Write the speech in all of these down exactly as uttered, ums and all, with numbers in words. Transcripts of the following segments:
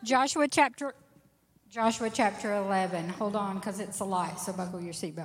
Joshua chapter Joshua chapter eleven. Hold on, because it's a lot, so buckle your seatbelt.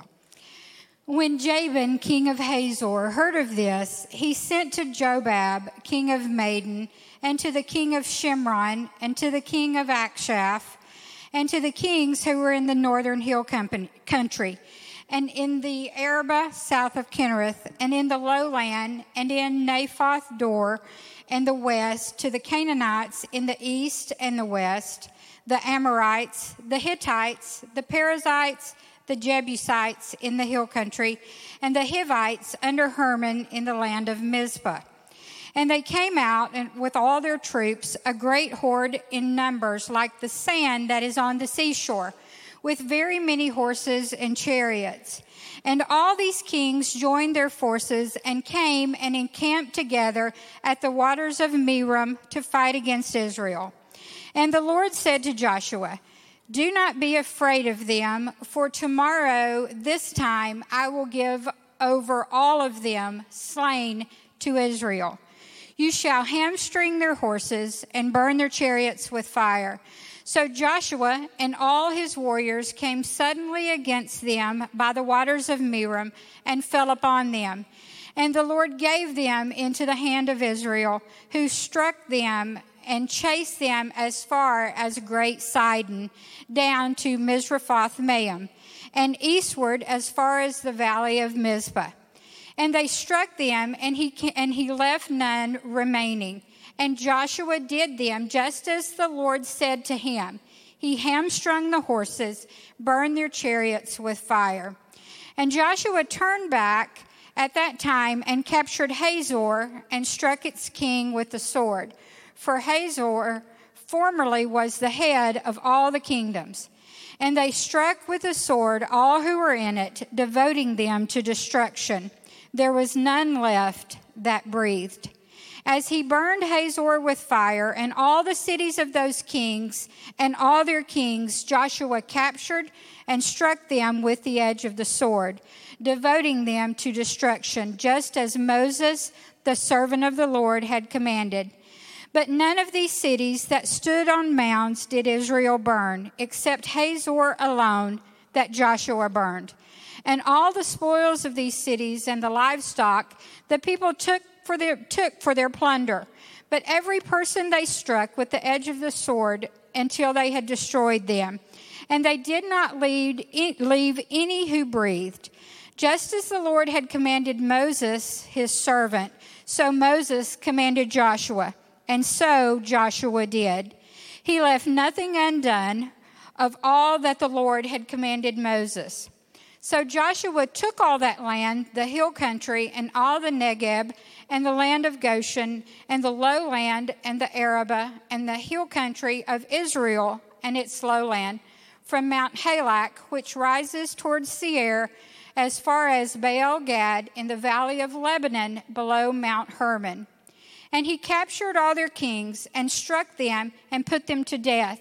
When Jabin, king of Hazor, heard of this, he sent to Jobab, king of Madon, and to the king of Shimron, and to the king of Akshaph, and to the kings who were in the northern hill company, country, and in the Arabah south of Kinnereth, and in the lowland, and in Naphoth Dor, and the west, to the Canaanites in the east and the west, the Amorites, the Hittites, the Perizzites, the Jebusites in the hill country, and the Hivites under Hermon in the land of Mizpah. And they came out and with all their troops, a great horde in numbers, like the sand that is on the seashore, with very many horses and chariots. And all these kings joined their forces and came and encamped together at the waters of Merom to fight against Israel. And the Lord said to Joshua, "Do not be afraid of them, for tomorrow this time I will give over all of them slain to Israel. You shall hamstring their horses and burn their chariots with fire." So Joshua and all his warriors came suddenly against them by the waters of Merom and fell upon them. And the Lord gave them into the hand of Israel, who struck them and chased them as far as Great Sidon, down to Misrephoth-Maim, and eastward as far as the valley of Mizpah. And they struck them, and he and he left none remaining. And Joshua did them just as the Lord said to him. He hamstrung the horses, burned their chariots with fire. And Joshua turned back at that time and captured Hazor and struck its king with the sword. For Hazor formerly was the head of all the kingdoms. And they struck with the sword all who were in it, devoting them to destruction. There was none left that breathed. As he burned Hazor with fire and all the cities of those kings and all their kings, Joshua captured and struck them with the edge of the sword, devoting them to destruction, just as Moses, the servant of the Lord, had commanded. But none of these cities that stood on mounds did Israel burn, except Hazor alone that Joshua burned. And all the spoils of these cities and the livestock the people took for their took for their plunder. But every person they struck with the edge of the sword until they had destroyed them. And they did not leave, leave any who breathed. Just as the Lord had commanded Moses, his servant, so Moses commanded Joshua. And so Joshua did. He left nothing undone of all that the Lord had commanded Moses. So Joshua took all that land, the hill country, and all the Negeb, and the land of Goshen, and the lowland, and the Arabah, and the hill country of Israel, and its lowland, from Mount Halak, which rises towards Seir, as far as Baal Gad, in the valley of Lebanon, below Mount Hermon. And he captured all their kings, and struck them, and put them to death.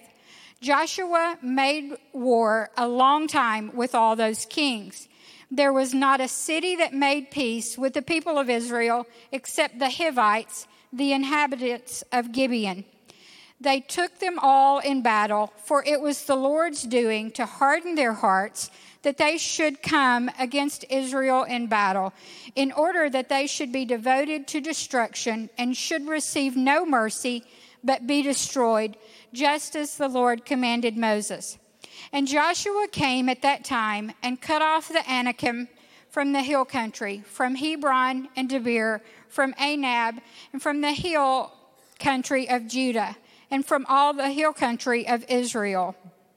Joshua made war a long time with all those kings. There was not a city that made peace with the people of Israel except the Hivites, the inhabitants of Gibeon. They took them all in battle, for it was the Lord's doing to harden their hearts, that they should come against Israel in battle, in order that they should be devoted to destruction and should receive no mercy, but be destroyed, just as the Lord commanded Moses. And Joshua came at that time and cut off the Anakim from the hill country, from Hebron and Debir, from Anab, and from the hill country of Judah, and from all the hill country of Israel.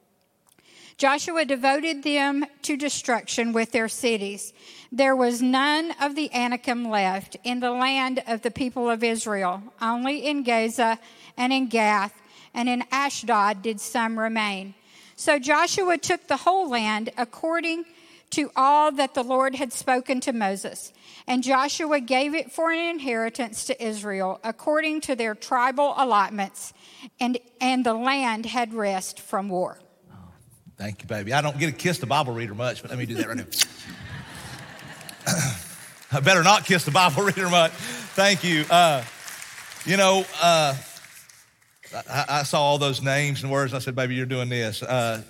Joshua devoted them to destruction with their cities. There was none of the Anakim left in the land of the people of Israel. Only in Gaza and in Gath and in Ashdod did some remain. So Joshua took the whole land according to all that the Lord had spoken to Moses. And Joshua gave it for an inheritance to Israel according to their tribal allotments. And, and the land had rest from war. Thank you, baby. I don't get to kiss the Bible reader much, but let me do that right now. I better not kiss the Bible reader much. Thank you. Uh, you know, uh, I, I saw all those names and words. And I said, baby, you're doing this. Uh,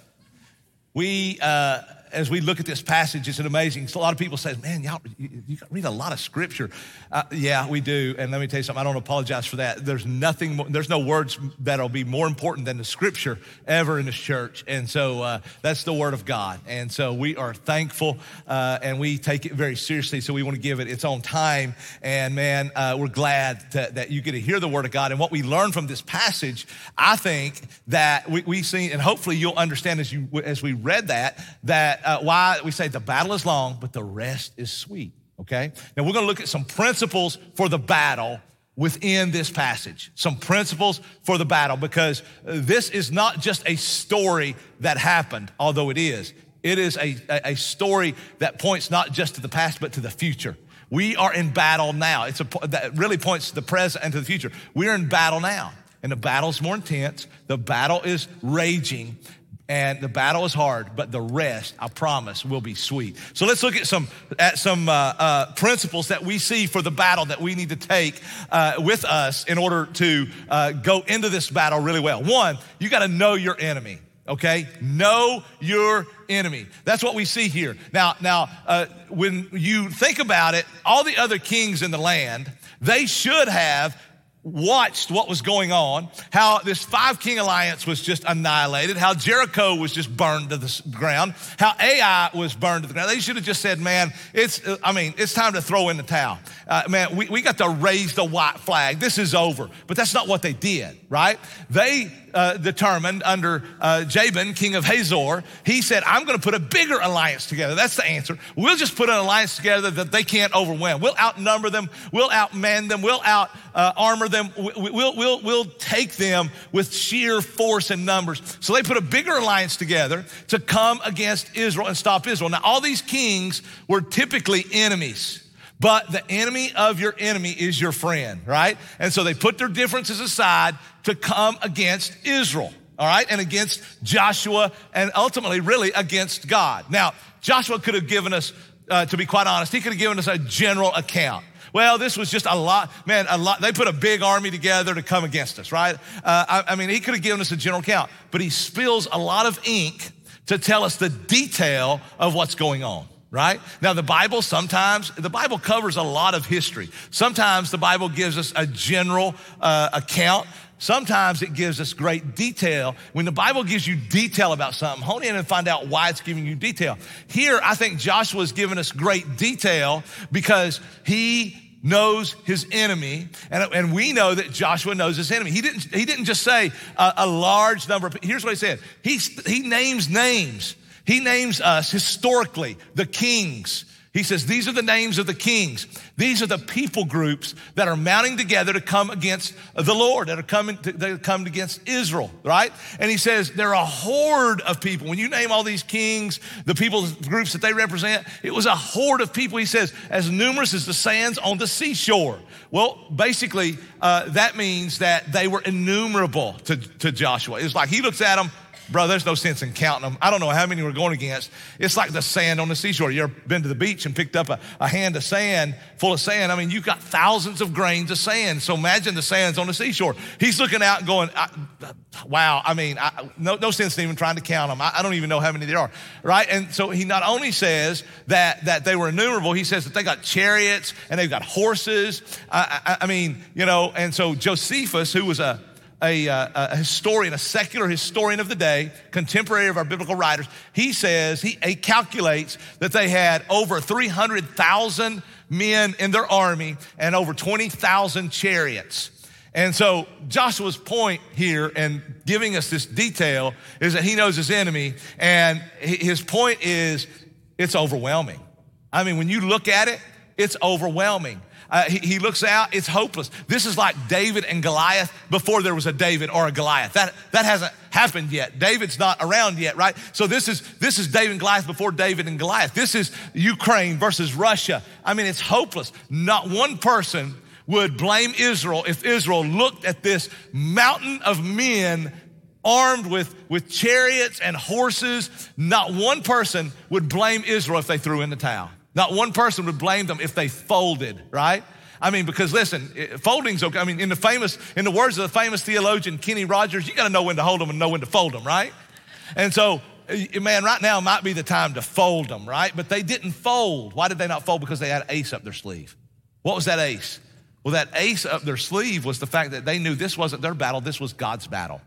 we, uh, as we look at this passage, it's an amazing. So a lot of people say, man, y'all, you, you read a lot of scripture. Uh, yeah, we do. And let me tell you something. I don't apologize for that. There's nothing, more, there's no words that'll be more important than the scripture ever in this church. And so uh, that's the word of God. And so we are thankful uh, and we take it very seriously. So we want to give it its own time. And man, uh, we're glad to, that you get to hear the word of God. And what we learn from this passage, I think that we, we see, and hopefully you'll understand as you as we read that, that Uh, why we say the battle is long, but the rest is sweet, okay? Now, we're going to look at some principles for the battle within this passage, some principles for the battle, because this is not just a story that happened, although it is. It is a, a story that points not just to the past, but to the future. We are in battle now. It's a, that really points to the present and to the future. We're in battle now, and the battle's more intense. The battle is raging. And the battle is hard, but the rest, I promise, will be sweet. So let's look at some at some uh, uh, principles that we see for the battle that we need to take uh, with us in order to uh, go into this battle really well. One, you got to know your enemy. Okay, know your enemy. That's what we see here. Now, now, uh, when you think about it, all the other kings in the land, they should have watched what was going on, how this five king alliance was just annihilated, how Jericho was just burned to the ground, how Ai was burned to the ground. They should have just said, man, it's, I mean, it's time to throw in the towel. Uh, man, we, we got to raise the white flag. This is over. But that's not what they did, right? They uh, determined under uh, Jabin, king of Hazor, he said, I'm going to put a bigger alliance together. That's the answer. We'll just put an alliance together that they can't overwhelm. We'll outnumber them. We'll outman them. We'll out uh, armor them. We'll, we'll, we'll take them with sheer force and numbers. So they put a bigger alliance together to come against Israel and stop Israel. Now, all these kings were typically enemies, but the enemy of your enemy is your friend, right? And so they put their differences aside to come against Israel, all right? And against Joshua and ultimately really against God. Now, Joshua could have given us, uh, to be quite honest, he could have given us a general account. Well, this was just a lot, man, a lot. They put a big army together to come against us, right? Uh, I, I mean, he could have given us a general account, but he spills a lot of ink to tell us the detail of what's going on, right? Now, the Bible sometimes, the Bible covers a lot of history. Sometimes the Bible gives us a general uh, account. Sometimes it gives us great detail. When the Bible gives you detail about something, hone in and find out why it's giving you detail. Here, I think Joshua's given us great detail because he knows his enemy, and, and we know that Joshua knows his enemy. He didn't, he didn't just say a, a large number of, here's what he said. He, he names names. He names us historically, the kings. He says, these are the names of the kings. These are the people groups that are mounting together to come against the Lord, that are coming to, that are coming against Israel, right? And he says, they're a horde of people. When you name all these kings, the people groups that they represent, it was a horde of people. He says, as numerous as the sands on the seashore. Well, basically, uh, that means that they were innumerable to, to Joshua. It's like he looks at them, bro, there's no sense in counting them. I don't know how many we're going against. It's like the sand on the seashore. You ever been to the beach and picked up a, a hand of sand full of sand? I mean, you've got thousands of grains of sand. So imagine the sands on the seashore. He's looking out and going, I, wow, I mean, I, no, no sense in even trying to count them. I, I don't even know how many there are, right? And so he not only says that, that they were innumerable, he says that they got chariots and they've got horses. I, I, I mean, you know, and so Josephus, who was a A, a historian, a secular historian of the day, contemporary of our biblical writers, he says, he, he calculates that they had over three hundred thousand men in their army and over twenty thousand chariots. And so Joshua's point here and giving us this detail is that he knows his enemy, and his point is it's overwhelming. I mean, when you look at it, it's overwhelming. Uh, he, he looks out, it's hopeless. This is like David and Goliath before there was a David or a Goliath. That, that hasn't happened yet. David's not around yet, right? So this is, this is David and Goliath before David and Goliath. This is Ukraine versus Russia. I mean, it's hopeless. Not one person would blame Israel if Israel looked at this mountain of men armed with, with chariots and horses. Not one person would blame Israel if they threw in the towel. Not one person would blame them if they folded, right? I mean, because listen, folding's okay. I mean, in the famous, in the words of the famous theologian Kenny Rogers, you got to know when to hold them and know when to fold them, right? And so, man, right now might be the time to fold them, right? But they didn't fold. Why did they not fold? Because they had an ace up their sleeve. What was that ace? Well, that ace up their sleeve was the fact that they knew this wasn't their battle, this was God's battle.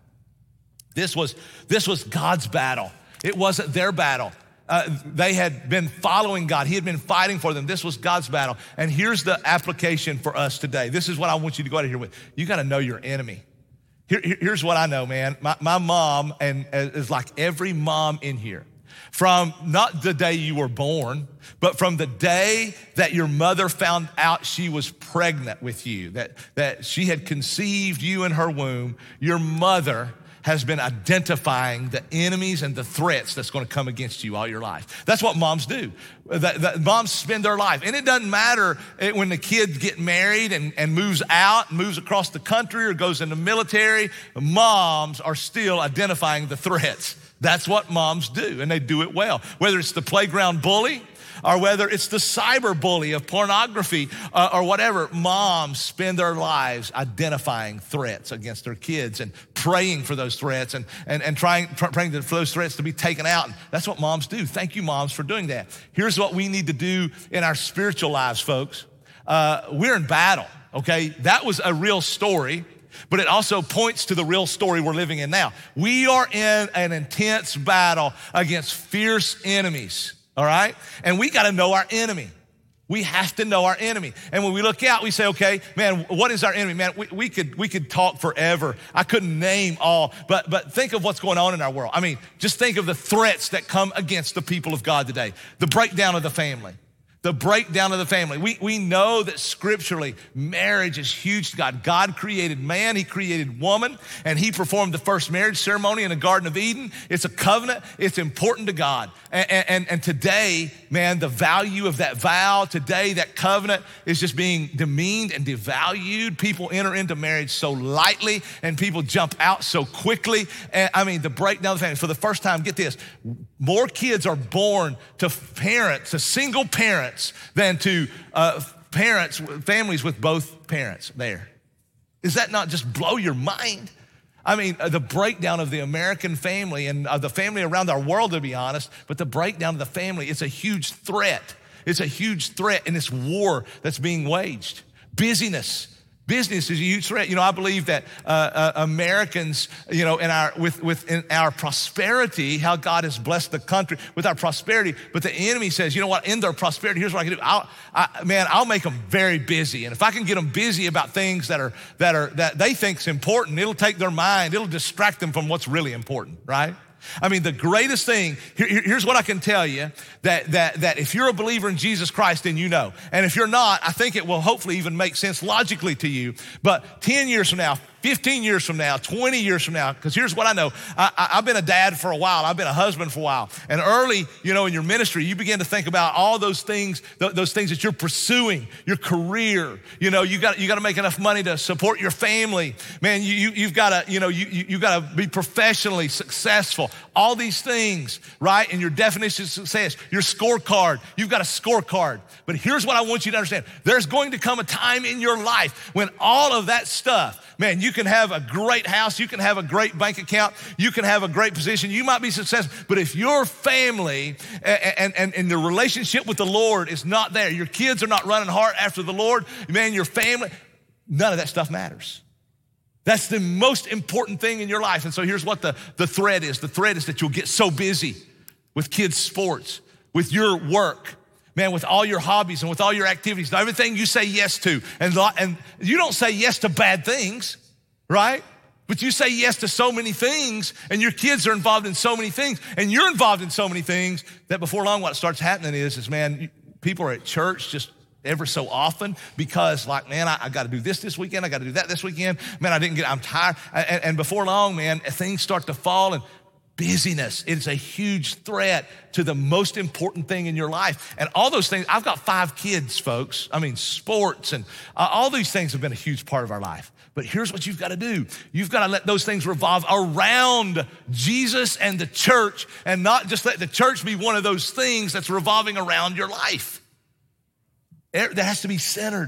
This was, this was God's battle. It wasn't their battle. Uh, they had been following God. He had been fighting for them. This was God's battle. And here's the application for us today. This is what I want you to go out of here with. You got to know your enemy. Here, here's what I know, man. My, my mom, and is like every mom in here, from not the day you were born, but from the day that your mother found out she was pregnant with you, that, that she had conceived you in her womb, your mother has been identifying the enemies and the threats that's going to come against you all your life. That's what moms do. That, that moms spend their life. And it doesn't matter when the kid gets married and, and moves out, moves across the country or goes in the military, moms are still identifying the threats. That's what moms do, and they do it well. Whether it's the playground bully, or whether it's the cyber bully of pornography uh, or whatever, moms spend their lives identifying threats against their kids and praying for those threats and, and, and trying, praying for those threats to be taken out. And that's what moms do. Thank you, moms, for doing that. Here's what we need to do in our spiritual lives, folks. Uh, we're in battle, okay? That was a real story, but it also points to the real story we're living in now. We are in an intense battle against fierce enemies. All right? And we got to know our enemy. We have to know our enemy. And when we look out, we say, okay, man, what is our enemy? Man, we, we could we could talk forever. I couldn't name all, but but think of what's going on in our world. I mean, just think of the threats that come against the people of God today. The breakdown of the family. The breakdown of the family. We, we know that scripturally, marriage is huge to God. God created man, he created woman, and he performed the first marriage ceremony in the Garden of Eden. It's a covenant, it's important to God. And, and, and today, man, the value of that vow, today that covenant is just being demeaned and devalued. People enter into marriage so lightly, and people jump out so quickly. And I mean, the breakdown of the family. For the first time, get this, more kids are born to parents, to single parents, than to uh, parents, families with both parents there. Does that not just blow your mind? I mean, uh, the breakdown of the American family and uh, the family around our world, to be honest, but the breakdown of the family, it's a huge threat. It's a huge threat in this war that's being waged. Busyness. Business is a huge threat. You know, I believe that uh, uh, Americans, you know, in our with with in our prosperity, how God has blessed the country with our prosperity. But the enemy says, you know what? In their prosperity, here's what I can do. I'll, I, man, I'll make them very busy, and if I can get them busy about things that are that are that they think's important, it'll take their mind. It'll distract them from what's really important, right? I mean, the greatest thing, here, here's what I can tell you, that, that, that if you're a believer in Jesus Christ, then you know. And if you're not, I think it will hopefully even make sense logically to you. But ten years from now, fifteen years from now, twenty years from now, because here's what I know. I, I, I've been a dad for a while. I've been a husband for a while. And early, you know, in your ministry, you begin to think about all those things, th- those things that you're pursuing, your career. You know, you got you got to make enough money to support your family. Man, you, you, you've got to, you know, you, you, you got to be professionally successful. All these things, right? And your definition of success, your scorecard. You've got a scorecard. But here's what I want you to understand. There's going to come a time in your life when all of that stuff, man, you can have a great house, you can have a great bank account, you can have a great position, you might be successful, but if your family and, and, and the relationship with the Lord is not there, your kids are not running hard after the Lord, man, your family, none of that stuff matters. That's the most important thing in your life. And so here's what the, the thread is. The thread is that you'll get so busy with kids' sports, with your work, man, with all your hobbies and with all your activities, and everything you say yes to. And, and you don't say yes to bad things, right? But you say yes to so many things, and your kids are involved in so many things, and you're involved in so many things that before long what starts happening is, is man, people are at church just ever so often because like, man, I, I got to do this this weekend. I got to do that this weekend. Man, I didn't get, I'm tired. And, and before long, man, things start to fall and busyness is a huge threat to the most important thing in your life. And all those things, I've got five kids, folks. I mean, sports and uh, all these things have been a huge part of our life. But here's what you've got to do. You've got to let those things revolve around Jesus and the church and not just let the church be one of those things that's revolving around your life. That has to be centered.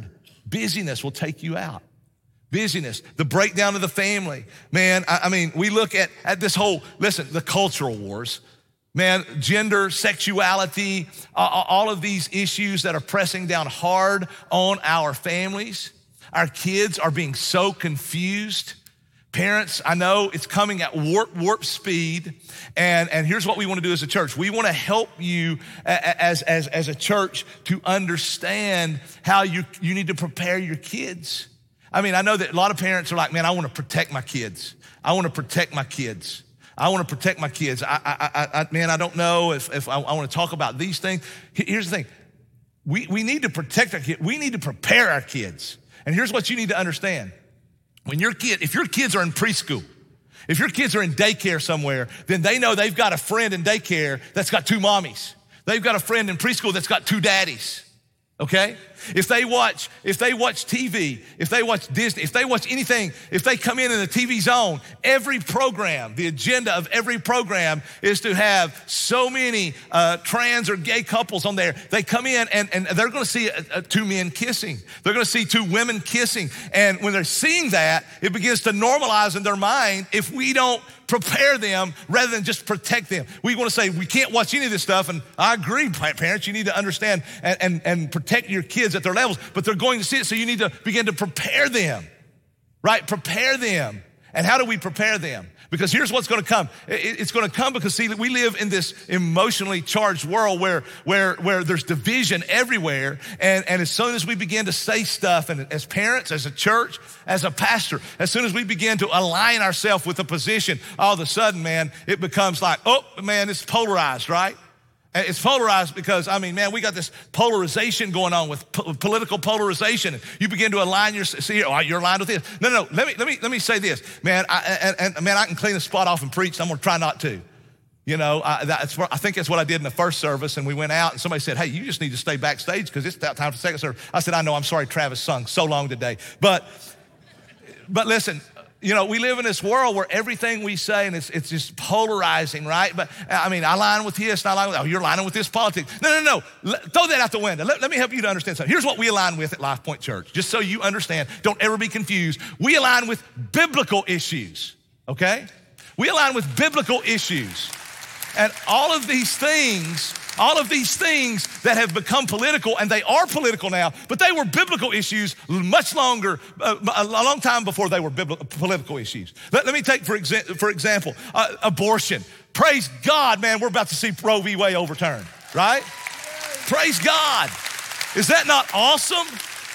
Busyness will take you out. Busyness, the breakdown of the family. Man, I, I mean, we look at, at this whole, listen, the cultural wars. Man, gender, sexuality, uh, all of these issues that are pressing down hard on our families. Our kids are being so confused. Parents, I know it's coming at warp, warp speed. And, and here's what we want to do as a church. We want to help you as, as, as a church to understand how you, you need to prepare your kids. I mean, I know that a lot of parents are like, man, I want to protect my kids. I want to protect my kids. I want to protect my kids. I, I, I, I man, I don't know if, if I, I want to talk about these things. Here's the thing. We, we need to protect our kids. We need to prepare our kids. And here's what you need to understand. When your kid, if your kids are in preschool, if your kids are in daycare somewhere, then they know they've got a friend in daycare that's got two mommies. They've got a friend in preschool that's got two daddies. Okay? If they watch, if they watch T V, if they watch Disney, if they watch anything, if they come in in the T V zone, every program, the agenda of every program is to have so many uh, trans or gay couples on there. They come in and, and they're gonna see a, a two men kissing. They're gonna see two women kissing. And when they're seeing that, it begins to normalize in their mind if we don't prepare them rather than just protect them. We want to say we can't watch any of this stuff, and I agree, parents, you need to understand and, and, and protect your kids at their levels, but they're going to see it, so you need to begin to prepare them, right? Prepare them. And how do we prepare them? Because here's what's going to come. It's going to come because, see, we live in this emotionally charged world where, where, where there's division everywhere. And, and as soon as we begin to say stuff, and as parents, as a church, as a pastor, as soon as we begin to align ourselves with a position, all of a sudden, man, it becomes like, oh, man, it's polarized, right? It's polarized because, I mean, man, we got this polarization going on with po- political polarization. You begin to align your, see, oh, you're aligned with this. No, no, no, let me, let me, let me say this, man, I, and, and man, I can clean the spot off and preach. I'm gonna try not to. You know, I, that's, I think that's what I did in the first service, and we went out and somebody said, hey, you just need to stay backstage because it's that time for the second service. I said, I know, I'm sorry, Travis sung so long today. But, but listen, you know, we live in this world where everything we say, and it's, it's just polarizing, right? But I mean, I line with this, and I line with, oh, you're lining with this politics. No, no, no, Let, throw that out the window. Let, let me help you to understand something. Here's what we align with at Life Point Church, just so you understand. Don't ever be confused. We align with biblical issues, okay? We align with biblical issues. And all of these things, all of these things that have become political, and they are political now, but they were biblical issues much longer, uh, a long time before they were biblical, political issues. Let, let me take, for, exa- for example, uh, abortion. Praise God, man, we're about to see Roe v. Wade overturned, right? Praise God. Is that not awesome?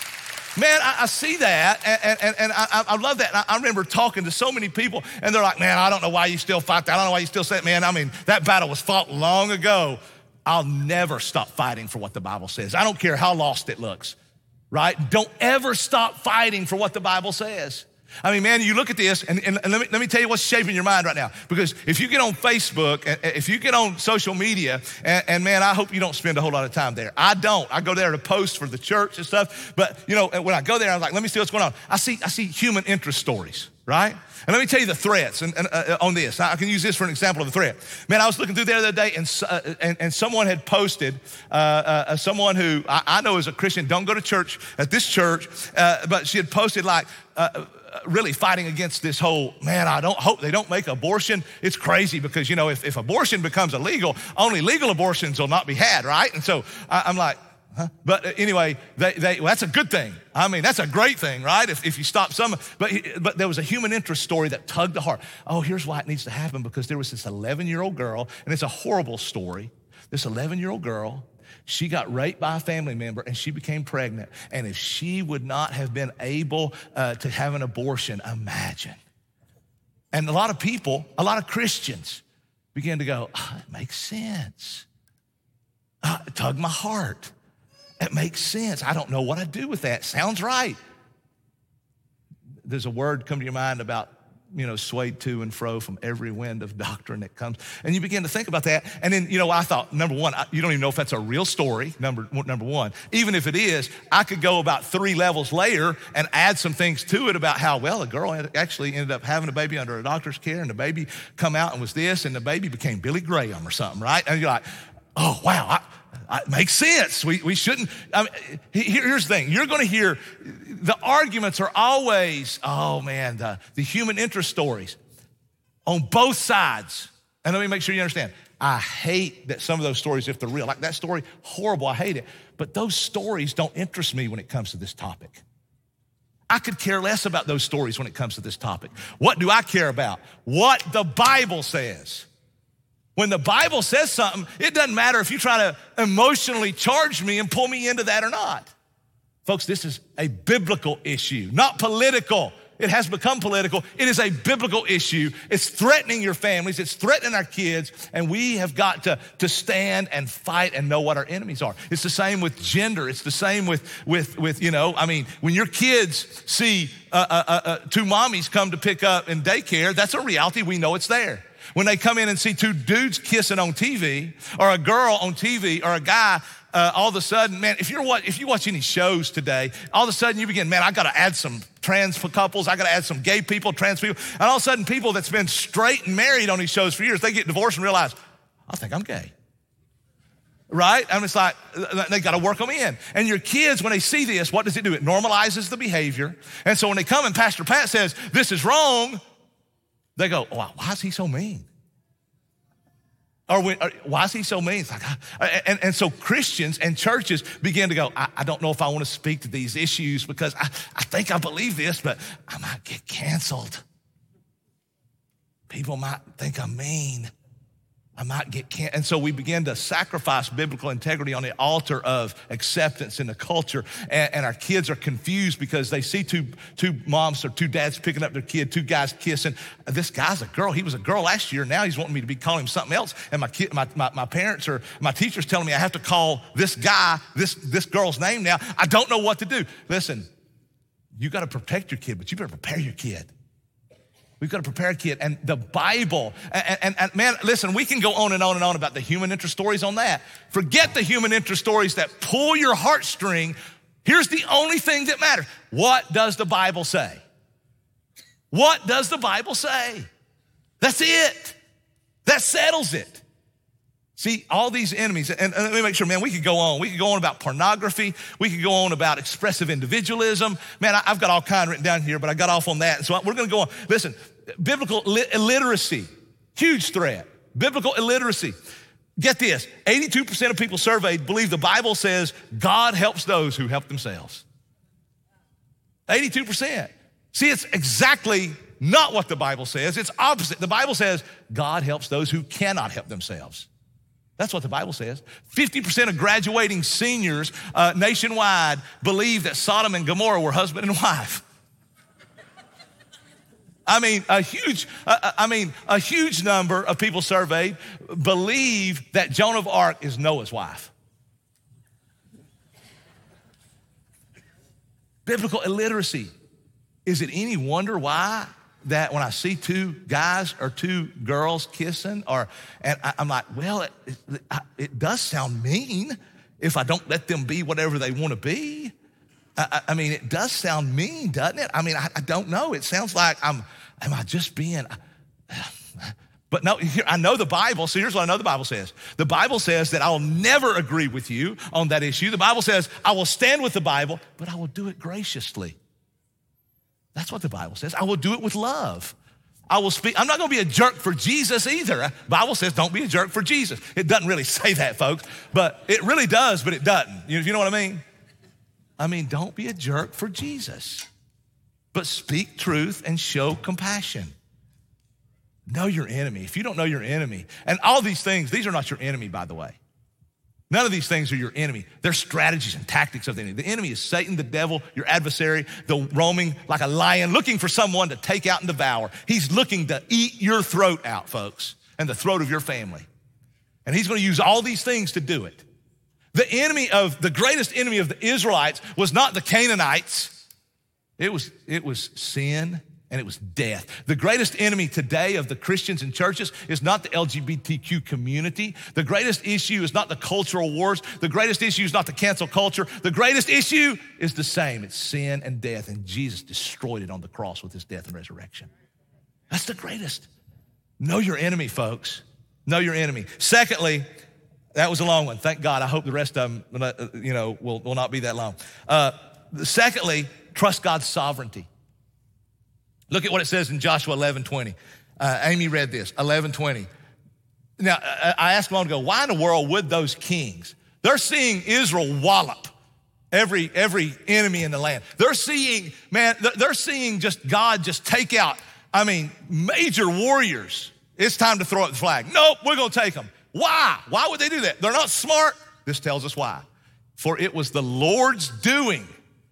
Man, I, I see that, and, and, and I, I love that. And I, I remember talking to so many people, and they're like, man, I don't know why you still fight that. I don't know why you still say it. Man, I mean, that battle was fought long ago. I'll never stop fighting for what the Bible says. I don't care how lost it looks, right? Don't ever stop fighting for what the Bible says. I mean, man, you look at this, and, and, and let me, let me tell you what's shaping your mind right now. Because if you get on Facebook, if you get on social media, and, and man, I hope you don't spend a whole lot of time there. I don't. I go there to post for the church and stuff. But, you know, when I go there, I'm like, let me see what's going on. I see, I see human interest stories, right? And let me tell you the threats and, and, uh, on this. I can use this for an example of a threat. Man, I was looking through there the other day, and uh, and, and someone had posted, uh, uh, someone who I, I know is a Christian, don't go to church at this church, uh, but she had posted like, uh, really fighting against this whole, man, I don't hope they don't make abortion. It's crazy because, you know, if, if abortion becomes illegal, only legal abortions will not be had, right? And so I, I'm like, huh? But anyway, they, they, well, that's a good thing. I mean, that's a great thing, right? If, if you stop some, but, but there was a human interest story that tugged the heart. Oh, here's why it needs to happen, because there was this eleven-year-old girl, and it's a horrible story. This eleven-year-old girl, she got raped by a family member, and she became pregnant. And if she would not have been able uh, to have an abortion, imagine. And a lot of people, a lot of Christians began to go, oh, it makes sense. Uh, it tugged my heart. It makes sense. I don't know what I'd do with that. Sounds right. There's a word come to your mind about, you know, swayed to and fro from every wind of doctrine that comes. And you begin to think about that. And then, you know, I thought, number one, you don't even know if that's a real story, number, number one. Even if it is, I could go about three levels later and add some things to it about how, well, a girl actually ended up having a baby under a doctor's care, and the baby come out and was this, and the baby became Billy Graham or something, right? And you're like, oh, wow, I, it makes sense. We, we shouldn't. I mean, here's the thing. You're going to hear the arguments are always, oh man, the, the human interest stories on both sides. And let me make sure you understand. I hate that some of those stories, if they're real, like that story, horrible, I hate it. But those stories don't interest me when it comes to this topic. I could care less about those stories when it comes to this topic. What do I care about? What the Bible says. When the Bible says something, it doesn't matter if you try to emotionally charge me and pull me into that or not. Folks, this is a biblical issue, not political. It has become political. It is a biblical issue. It's threatening your families. It's threatening our kids. And we have got to, to stand and fight and know what our enemies are. It's the same with gender. It's the same with, with, with you know, I mean, when your kids see uh, uh, uh, two mommies come to pick up in daycare, that's a reality. We know it's there. When they come in and see two dudes kissing on T V, or a girl on T V, or a guy, uh, all of a sudden, man, if you're what if you watch any shows today, all of a sudden you begin, man, I got to add some trans couples, I got to add some gay people, trans people, and all of a sudden, people that's been straight and married on these shows for years, they get divorced and realize, I think I'm gay. Right? I mean, it's like they got to work them in. And your kids, when they see this, what does it do? It normalizes the behavior. And so when they come and Pastor Pat says this is wrong, they go, oh, why is he so mean? Or, when, or why is he so mean? It's like, and, and so Christians and churches begin to go, I, I don't know if I want to speak to these issues because I, I think I believe this, but I might get canceled. People might think I'm mean. I might get canceled. And so we begin to sacrifice biblical integrity on the altar of acceptance in the culture. And, and our kids are confused because they see two, two moms or two dads picking up their kid, two guys kissing. This guy's a girl. He was a girl last year. Now he's wanting me to be calling him something else. And my kid, my, my, my parents or my teacher's telling me I have to call this guy, this, this girl's name now. I don't know what to do. Listen, you got to protect your kid, but you better prepare your kid. We've got to prepare a kid. And the Bible, and, and, and man, listen, we can go on and on and on about the human interest stories on that. Forget the human interest stories that pull your heartstring. Here's the only thing that matters. What does the Bible say? What does the Bible say? That's it. That settles it. See, all these enemies, and, and let me make sure, man, we could go on. We could go on about pornography. We could go on about expressive individualism. Man, I, I've got all kind written down here, but I got off on that. And so we're going to go on. Listen, biblical illiteracy, huge threat. Biblical illiteracy. Get this, eighty-two percent of people surveyed believe the Bible says God helps those who help themselves. eighty-two percent. See, it's exactly not what the Bible says. It's opposite. The Bible says God helps those who cannot help themselves. That's what the Bible says. fifty percent of graduating seniors uh, nationwide believe that Sodom and Gomorrah were husband and wife. I mean, a huge, uh, I mean, a huge number of people surveyed believe that Joan of Arc is Noah's wife. Biblical illiteracy. Is it any wonder why that when I see two guys or two girls kissing, or and I, I'm like, well, it, it, it does sound mean if I don't let them be whatever they want to be. I, I mean, it does sound mean, doesn't it? I mean, I, I don't know. It sounds like I'm, am I just being, but no, here, I know the Bible. So here's what I know the Bible says. The Bible says that I will never agree with you on that issue. The Bible says I will stand with the Bible, but I will do it graciously. That's what the Bible says. I will do it with love. I will speak. I'm not going to be a jerk for Jesus either. The Bible says don't be a jerk for Jesus. It doesn't really say that, folks, but it really does, but it doesn't. You, you know what I mean? I mean, don't be a jerk for Jesus, but speak truth and show compassion. Know your enemy. If you don't know your enemy, and all these things, these are not your enemy, by the way. None of these things are your enemy. They're strategies and tactics of the enemy. The enemy is Satan, the devil, your adversary, the roaming like a lion, looking for someone to take out and devour. He's looking to eat your throat out, folks, and the throat of your family. And he's going to use all these things to do it. The enemy of, the greatest enemy of the Israelites was not the Canaanites. It was, it was sin and it was death. The greatest enemy today of the Christians and churches is not the L G B T Q community. The greatest issue is not the cultural wars. The greatest issue is not the cancel culture. The greatest issue is the same. It's sin and death, and Jesus destroyed it on the cross with his death and resurrection. That's the greatest. Know your enemy, folks. Know your enemy. Secondly, That was a long one. Thank God. I hope the rest of them, you know, will, will not be that long. Uh, secondly, trust God's sovereignty. Look at what it says in Joshua eleven twenty. Uh, Amy read this, eleven twenty. Now, I asked a moment ago, why in the world would those kings? They're seeing Israel wallop every, every enemy in the land. They're seeing, man, they're seeing just God just take out, I mean, major warriors. It's time to throw up the flag. Nope, we're going to take them. Why? Why would they do that? They're not smart. This tells us why. For it was the Lord's doing.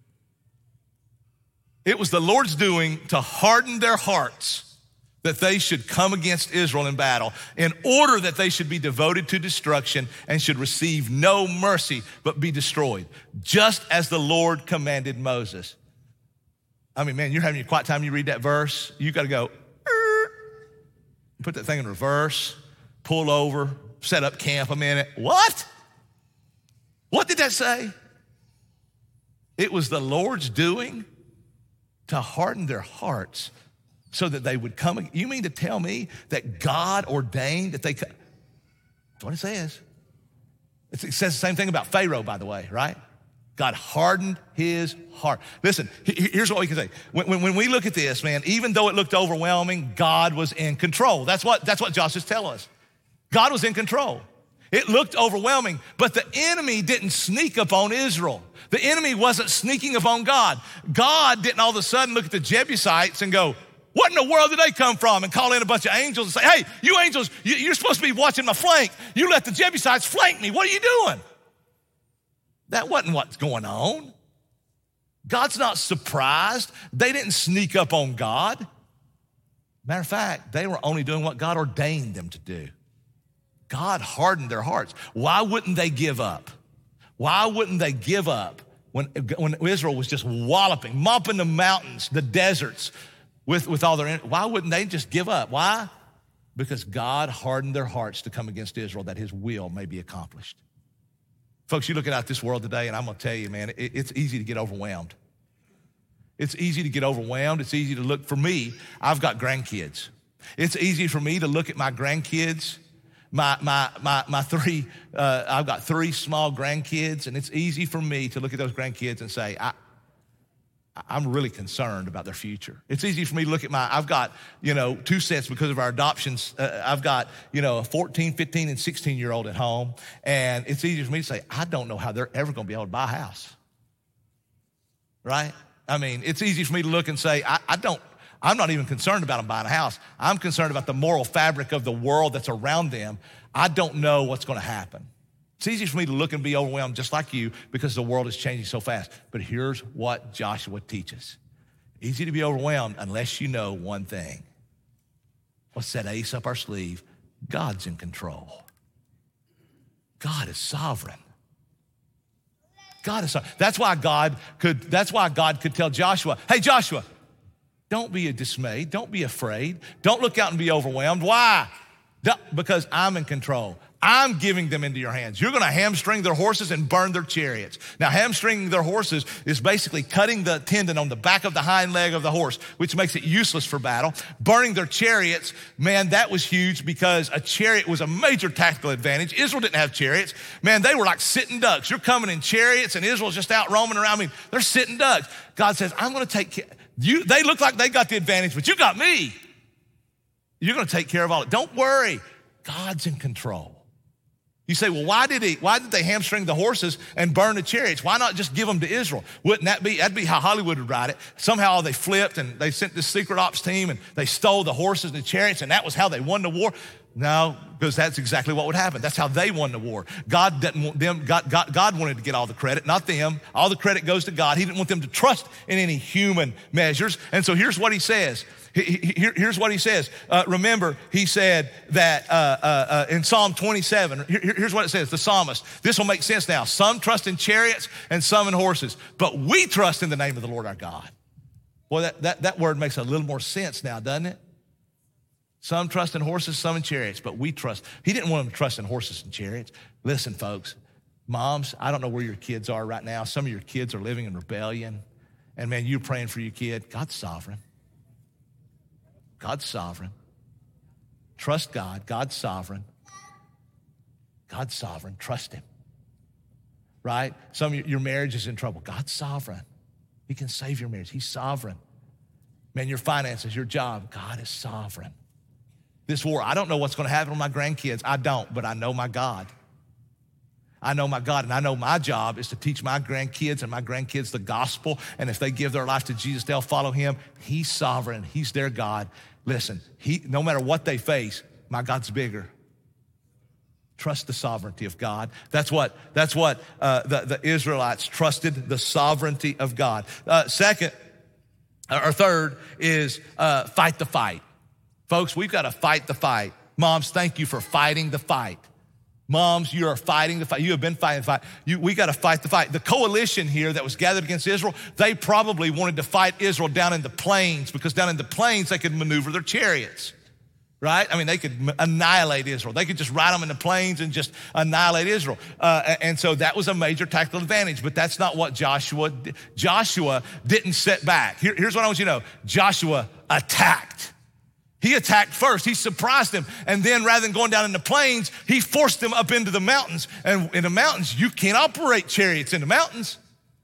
It was the Lord's doing to harden their hearts that they should come against Israel in battle in order that they should be devoted to destruction and should receive no mercy but be destroyed, just as the Lord commanded Moses. I mean, man, you're having a quiet time, you read that verse, you got to go, er, put that thing in reverse, pull over, set up camp a minute. What? What did that say? It was the Lord's doing to harden their hearts so that they would come. You mean to tell me that God ordained that they could? That's what it says. It says the same thing about Pharaoh, by the way, right? God hardened his heart. Listen, here's what we can say. When, when, when we look at this, man, even though it looked overwhelming, God was in control. That's what, that's what Joshua's telling us. God was in control. It looked overwhelming, but the enemy didn't sneak up on Israel. The enemy wasn't sneaking up on God. God didn't all of a sudden look at the Jebusites and go, what in the world did they come from? And call in a bunch of angels and say, hey, you angels, you're supposed to be watching my flank. You let the Jebusites flank me. What are you doing? That wasn't what's going on. God's not surprised. They didn't sneak up on God. Matter of fact, they were only doing what God ordained them to do. God hardened their hearts. Why wouldn't they give up? Why wouldn't they give up when, when Israel was just walloping, mopping the mountains, the deserts with, with all their, why wouldn't they just give up? Why? Because God hardened their hearts to come against Israel that his will may be accomplished. Folks, you look at this world today, and I'm gonna tell you, man, it, it's easy to get overwhelmed. It's easy to get overwhelmed. It's easy to look, for me, I've got grandkids. It's easy for me to look at my grandkids My my my my three, uh, I've got three small grandkids, and it's easy for me to look at those grandkids and say, I, I'm really concerned about their future. It's easy for me to look at my, I've got, you know, two sets because of our adoptions. Uh, I've got, you know, a fourteen, fifteen, and sixteen year old at home, and it's easy for me to say, I don't know how they're ever going to be able to buy a house, right? I mean, it's easy for me to look and say, I, I don't, I'm not even concerned about them buying a house. I'm concerned about the moral fabric of the world that's around them. I don't know what's going to happen. It's easy for me to look and be overwhelmed just like you because the world is changing so fast. But here's what Joshua teaches. Easy to be overwhelmed unless you know one thing. What's that ace up our sleeve? God's in control. God is sovereign. God is sovereign. That's why God could, that's why God could tell Joshua, hey, Joshua, don't be dismayed. Don't be afraid. Don't look out and be overwhelmed. Why? Because I'm in control. I'm giving them into your hands. You're going to hamstring their horses and burn their chariots. Now, hamstringing their horses is basically cutting the tendon on the back of the hind leg of the horse, which makes it useless for battle. Burning their chariots, man, that was huge because a chariot was a major tactical advantage. Israel didn't have chariots. Man, they were like sitting ducks. You're coming in chariots and Israel's just out roaming around. I mean, they're sitting ducks. God says, I'm going to take care. You, they look like they got the advantage, but you got me. You're going to take care of all it. Don't worry. God's in control. You say, well, why did he, why did they hamstring the horses and burn the chariots? Why not just give them to Israel? Wouldn't that be, that'd be how Hollywood would write it. Somehow they flipped and they sent this secret ops team and they stole the horses and the chariots and that was how they won the war. No, because that's exactly what would happen. That's how they won the war. God didn't want them, God, God, God wanted to get all the credit, not them. All the credit goes to God. He didn't want them to trust in any human measures. And so here's what he says. He, he, here's what he says. Uh, remember, he said that uh, uh, uh, in Psalm twenty-seven, here, here's what it says, the psalmist. This will make sense now. Some trust in chariots and some in horses, but we trust in the name of the Lord our God. Well, that, that, that word makes a little more sense now, doesn't it? Some trust in horses, some in chariots, but we trust. He didn't want them to trust in horses and chariots. Listen, folks, moms, I don't know where your kids are right now. Some of your kids are living in rebellion. And man, you're praying for your kid. God's sovereign. God's sovereign. Trust God. God's sovereign. God's sovereign, trust him, right? Some of your marriage is in trouble. God's sovereign. He can save your marriage. He's sovereign. Man, your finances, your job, God is sovereign. This war, I don't know what's gonna happen with my grandkids. I don't, but I know my God. I know my God, and I know my job is to teach my grandkids and my grandkids the gospel, and if they give their life to Jesus, they'll follow him. He's sovereign. He's their God. Listen, he, no matter what they face, my God's bigger. Trust the sovereignty of God. That's what, that's what uh, the, the Israelites trusted, the sovereignty of God. Uh, second, or third, is uh, fight the fight. Folks, we've got to fight the fight. Moms, thank you for fighting the fight. Moms, you are fighting the fight. You have been fighting the fight. You, we got to fight the fight. The coalition here that was gathered against Israel, they probably wanted to fight Israel down in the plains, because down in the plains they could maneuver their chariots, right? I mean, they could annihilate Israel. They could just ride them in the plains and just annihilate Israel. Uh, and so that was a major tactical advantage, but that's not what Joshua did. Joshua didn't sit back. Here, here's what I want you to know. Joshua attacked. He attacked first. He surprised them. And then rather than going down in the plains, he forced them up into the mountains. And in the mountains, you can't operate chariots in the mountains,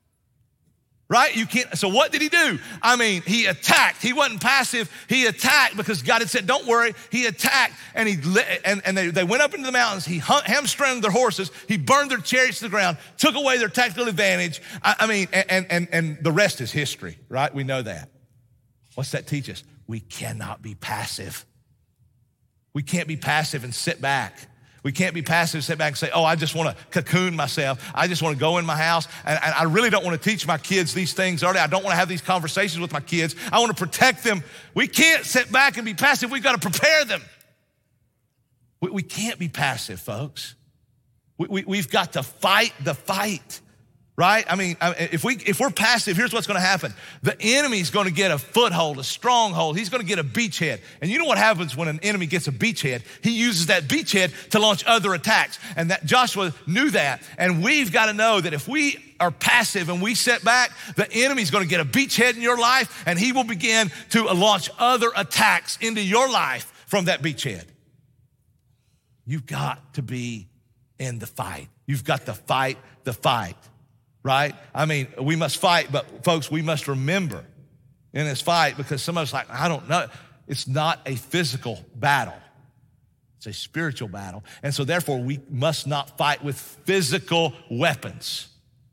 right? You can't. So what did he do? I mean, he attacked. He wasn't passive. He attacked because God had said, don't worry. He attacked, and he and, and they, they went up into the mountains. He hamstrung their horses. He burned their chariots to the ground, took away their tactical advantage. I, I mean, and, and, and the rest is history, right? We know that. What's that teach us? We cannot be passive. We can't be passive and sit back. We can't be passive and sit back and say, oh, I just want to cocoon myself. I just want to go in my house, and, and I really don't want to teach my kids these things early. I don't want to have these conversations with my kids. I want to protect them. We can't sit back and be passive. We've got to prepare them. We, we can't be passive, folks. We, we, we've got to fight the fight. Right? I mean, if, we, if we're passive, here's what's going to happen. The enemy's going to get a foothold, a stronghold. He's going to get a beachhead. And you know what happens when an enemy gets a beachhead? He uses that beachhead to launch other attacks. And that Joshua knew that. And we've got to know that if we are passive and we sit back, the enemy's going to get a beachhead in your life, and he will begin to launch other attacks into your life from that beachhead. You've got to be in the fight. You've got to fight the fight. Right? I mean, we must fight, but folks, we must remember in this fight, because some of us like, I don't know. It's not a physical battle. It's a spiritual battle. And so therefore, we must not fight with physical weapons.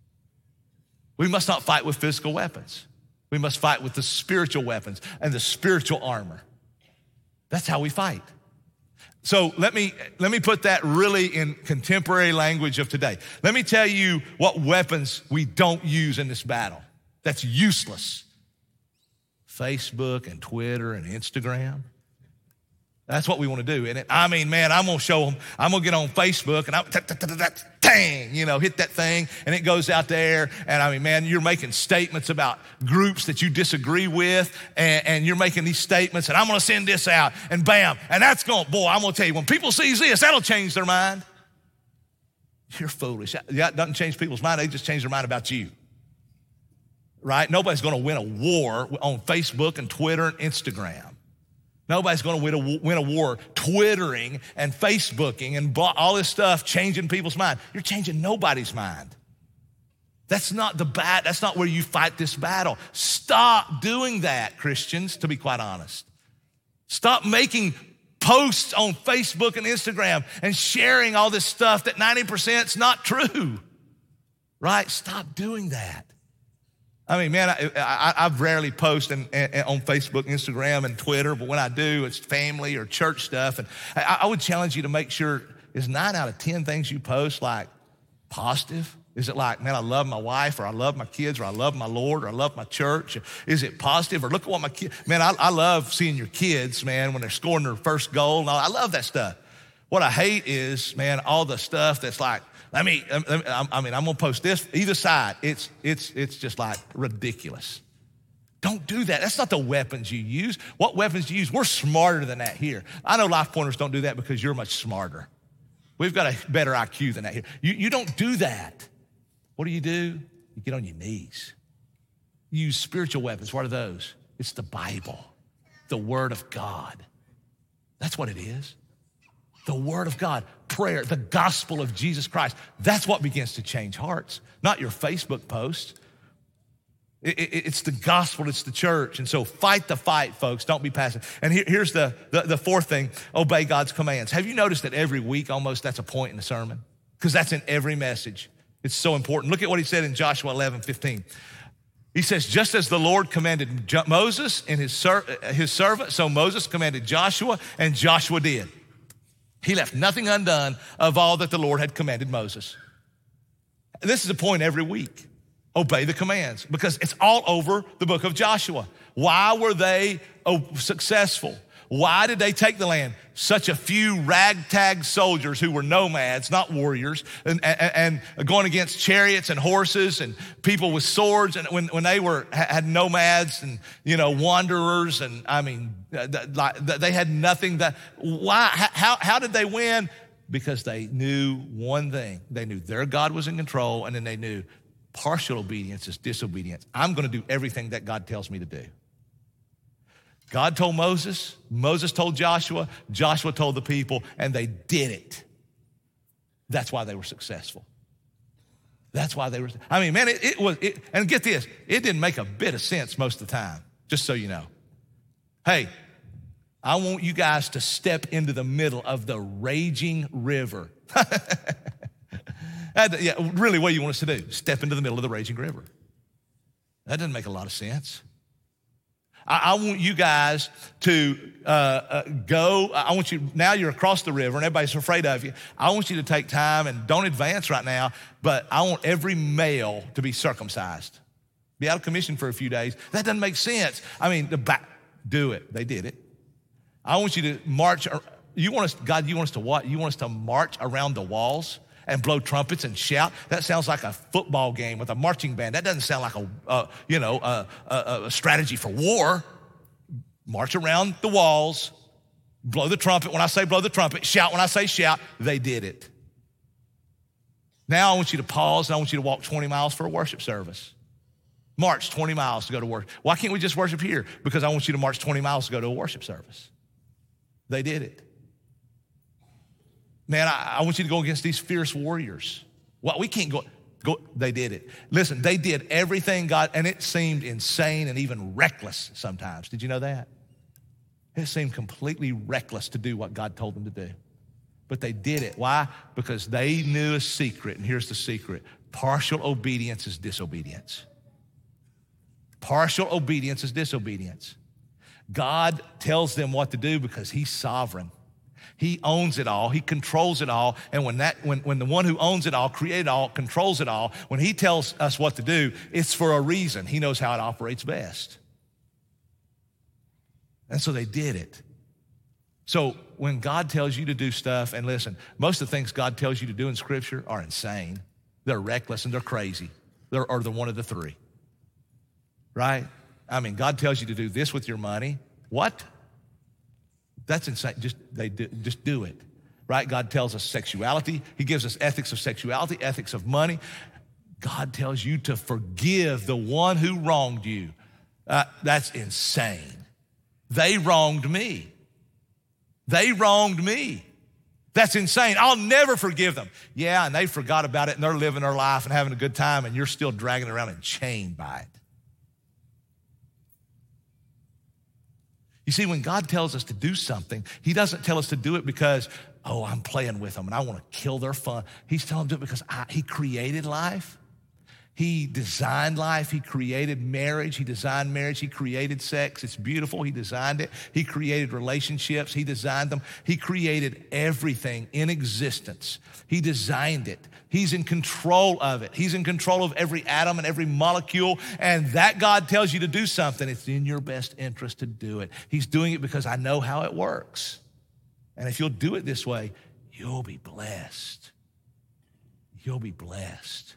We must not fight with physical weapons. We must fight with the spiritual weapons and the spiritual armor. That's how we fight. So let me, let me put that really in contemporary language of today. Let me tell you what weapons we don't use in this battle. That's useless. Facebook and Twitter and Instagram. That's what we want to do. And I mean, man, I'm going to show them. I'm going to get on Facebook and I, dang, you know, hit that thing, and it goes out there. And I mean, man, you're making statements about groups that you disagree with, and, and you're making these statements, and I'm going to send this out, and bam, and that's going, boy, I'm going to tell you, when people see this, that'll change their mind. You're foolish. That doesn't change people's mind. They just change their mind about you. Right? Nobody's going to win a war on Facebook and Twitter and Instagram. Nobody's going to win a, win a war twittering and Facebooking and all this stuff, changing people's mind. You're changing nobody's mind. That's not the bat. That's not where you fight this battle. Stop doing that, Christians, to be quite honest. Stop making posts on Facebook and Instagram and sharing all this stuff that ninety percent is not true, right? Stop doing that. I mean, man, I, I, I rarely post in, in, on Facebook, Instagram, and Twitter, but when I do, it's family or church stuff. And I, I would challenge you to make sure, is nine out of ten things you post like positive? Is it like, man, I love my wife, or I love my kids, or I love my Lord, or I love my church? Is it positive? Or look at what my kids, man, I, I love seeing your kids, man, when they're scoring their first goal. And all, I love that stuff. What I hate is, man, all the stuff that's like, Let me, I mean, I'm going to post this, either side. It's, it's, it's just like ridiculous. Don't do that. That's not the weapons you use. What weapons do you use? We're smarter than that here. I know Life Pointers don't do that because you're much smarter. We've got a better I Q than that here. You, you don't do that. What do you do? You get on your knees. You use spiritual weapons. What are those? It's the Bible, the Word of God. That's what it is. The Word of God. prayer, the gospel of Jesus Christ. That's what begins to change hearts, not your Facebook post. It, it, it's the gospel, it's the church. And so fight the fight, folks. Don't be passive. And here, here's the, the, the fourth thing, obey God's commands. Have you noticed that every week almost that's a point in the sermon? Because that's in every message. It's so important. Look at what he said in Joshua eleven fifteen. He says, just as the Lord commanded Jo- Moses and his, ser- his servant, so Moses commanded Joshua, and Joshua did. He left nothing undone of all that the Lord had commanded Moses. This is a point every week. Obey the commands, because it's all over the book of Joshua. Why were they oh, successful? Why did they take the land? Such a few ragtag soldiers who were nomads, not warriors, and, and, and going against chariots and horses and people with swords. And when, when they were had nomads and, you know, wanderers, and I mean, they had nothing. That why? How, how did they win? Because they knew one thing. They knew their God was in control, and then they knew partial obedience is disobedience. I'm going to do everything that God tells me to do. God told Moses, Moses told Joshua, Joshua told the people, and they did it. That's why they were successful. That's why they were, I mean, man, it, it was, it, and get this, it didn't make a bit of sense most of the time, just so you know. Hey, I want you guys to step into the middle of the raging river. That, yeah, really, what do you want us to do? Step into the middle of the raging river. That doesn't make a lot of sense. I, I want you guys to uh, uh, go. I want you, now you're across the river and everybody's afraid of you. I want you to take time and don't advance right now, but I want every male to be circumcised. Be out of commission for a few days. That doesn't make sense. I mean, the back, do it. They did it. I want you to march. You want us, God, you want us to what? You want us to march around the walls and blow trumpets and shout? That sounds like a football game with a marching band. That doesn't sound like a, uh, you know, a, a, a strategy for war. March around the walls, blow the trumpet when I say blow the trumpet, shout when I say shout. They did it. Now I want you to pause and I want you to walk twenty miles for a worship service. March twenty miles to go to worship. Why can't we just worship here? Because I want you to march twenty miles to go to a worship service. They did it. Man, I, I want you to go against these fierce warriors. Well, we can't go, go. They did it. Listen, they did everything God, and it seemed insane and even reckless sometimes. Did you know that? It seemed completely reckless to do what God told them to do. But they did it. Why? Because they knew a secret, and here's the secret. Partial obedience is disobedience. Partial obedience is disobedience. God tells them what to do because he's sovereign. He owns it all. He controls it all. And when that, when, when the one who owns it all, created it all, controls it all, when he tells us what to do, it's for a reason. He knows how it operates best. And so they did it. So when God tells you to do stuff, and listen, most of the things God tells you to do in Scripture are insane. They're reckless and they're crazy. They're, or they're one of the three. Right? I mean, God tells you to do this with your money. What? That's insane. Just they do, just do it, right? God tells us sexuality. He gives us ethics of sexuality, ethics of money. God tells you to forgive the one who wronged you. Uh, that's insane. They wronged me. They wronged me. That's insane. I'll never forgive them. Yeah, and they forgot about it, and they're living their life and having a good time, and you're still dragging around and chained by it. You see, when God tells us to do something, he doesn't tell us to do it because, oh, I'm playing with them and I want to kill their fun. He's telling them to do it because I, he created life. He designed life. He created marriage. He designed marriage. He created sex. It's beautiful. He designed it. He created relationships. He designed them. He created everything in existence. He designed it. He's in control of it. He's in control of every atom and every molecule. And that God tells you to do something, it's in your best interest to do it. He's doing it because I know how it works. And if you'll do it this way, you'll be blessed. You'll be blessed.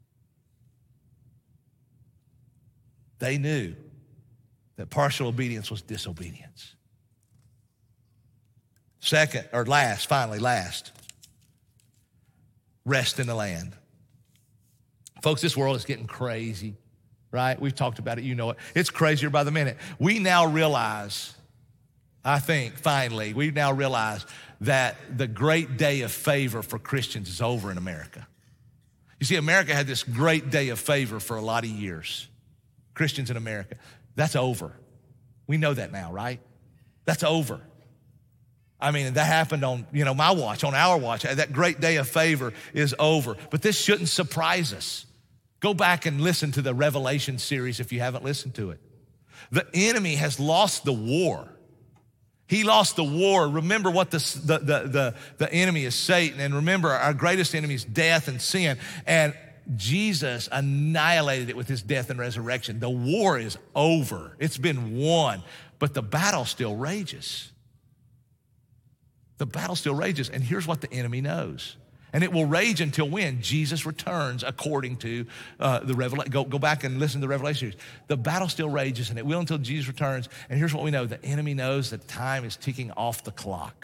They knew that partial obedience was disobedience. Second, or last, finally, last, rest in the land. Folks, this world is getting crazy, right? We've talked about it, you know it. It's crazier by the minute. We now realize, I think, finally, we now realize that the great day of favor for Christians is over in America. You see, America had this great day of favor for a lot of years. Christians in America. That's over. We know that now, right? That's over. I mean, that happened on, you know, my watch, on our watch. That great day of favor is over. But this shouldn't surprise us. Go back and listen to the Revelation series if you haven't listened to it. The enemy has lost the war. He lost the war. Remember what the, the, the, the, the enemy is, Satan. And remember, our greatest enemy is death and sin. And Jesus annihilated it with his death and resurrection. The war is over. It's been won. But the battle still rages. The battle still rages. And here's what the enemy knows. And it will rage until when? Jesus returns according to uh, the Revelation. Go, go back and listen to the Revelation series. The battle still rages, and it will until Jesus returns. And here's what we know. The enemy knows that time is ticking off the clock.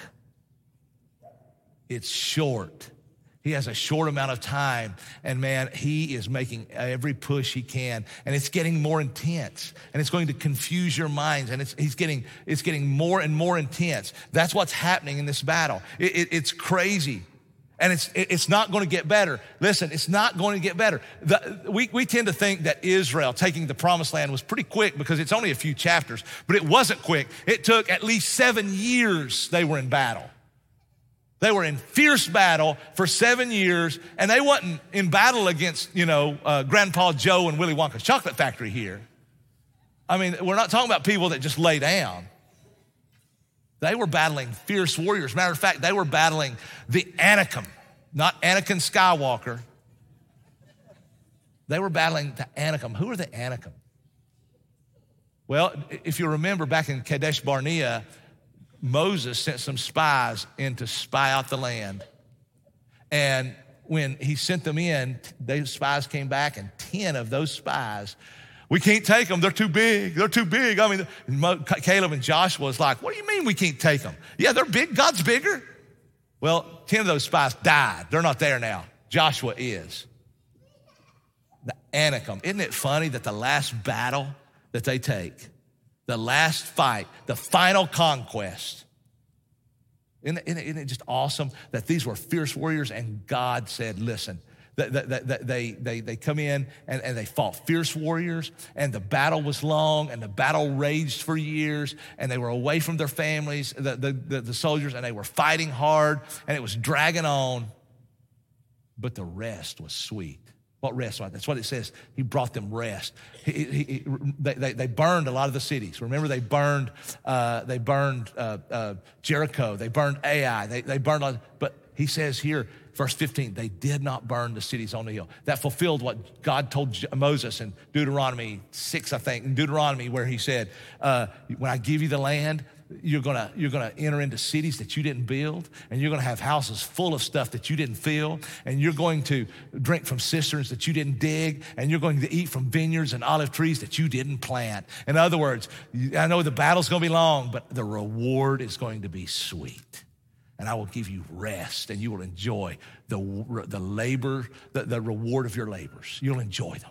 It's short. He has a short amount of time, and man, he is making every push he can, and it's getting more intense, and it's going to confuse your minds, and it's he's getting it's getting more and more intense. That's what's happening in this battle. It, it, it's crazy, and it's it, it's not going to get better. Listen, it's not going to get better. The, we we tend to think that Israel taking the promised land was pretty quick because it's only a few chapters, but it wasn't quick. It took at least seven years they were in battle. They were in fierce battle for seven years, and they wasn't in battle against, you know, uh, Grandpa Joe and Willy Wonka's chocolate factory here. I mean, we're not talking about people that just lay down. They were battling fierce warriors. Matter of fact, they were battling the Anakim, not Anakin Skywalker. They were battling the Anakim. Who are the Anakim? Well, if you remember back in Kadesh Barnea, Moses sent some spies in to spy out the land. And when he sent them in, those spies came back, and ten of those spies, we can't take them. They're too big. They're too big. I mean, Caleb and Joshua was like, what do you mean we can't take them? Yeah, they're big. God's bigger. Well, ten of those spies died. They're not there now. Joshua is. The Anakim. Isn't it funny that the last battle that they take, the last fight, the final conquest. Isn't it, isn't it just awesome that these were fierce warriors, and God said, listen, that, that, that they, they, they come in and, and they fought fierce warriors, and the battle was long, and the battle raged for years, and they were away from their families, the, the, the, the soldiers, and they were fighting hard, and it was dragging on, but the rest was sweet. What rest? That's what it says. He brought them rest. He, he, he, they, they, they burned a lot of the cities. Remember, they burned. Uh, they burned uh, uh, Jericho. They burned Ai. They, they burned. A lot, but he says here, verse fifteen, they did not burn the cities on the hill. That fulfilled what God told Moses in Deuteronomy six, I think, in Deuteronomy, where he said, uh, "When I give you the land, You're gonna, you're gonna enter into cities that you didn't build, and you're gonna have houses full of stuff that you didn't fill, and you're going to drink from cisterns that you didn't dig, and you're going to eat from vineyards and olive trees that you didn't plant." In other words, I know the battle's gonna be long, but the reward is going to be sweet. And I will give you rest, and you will enjoy the, the labor, the, the reward of your labors. You'll enjoy them.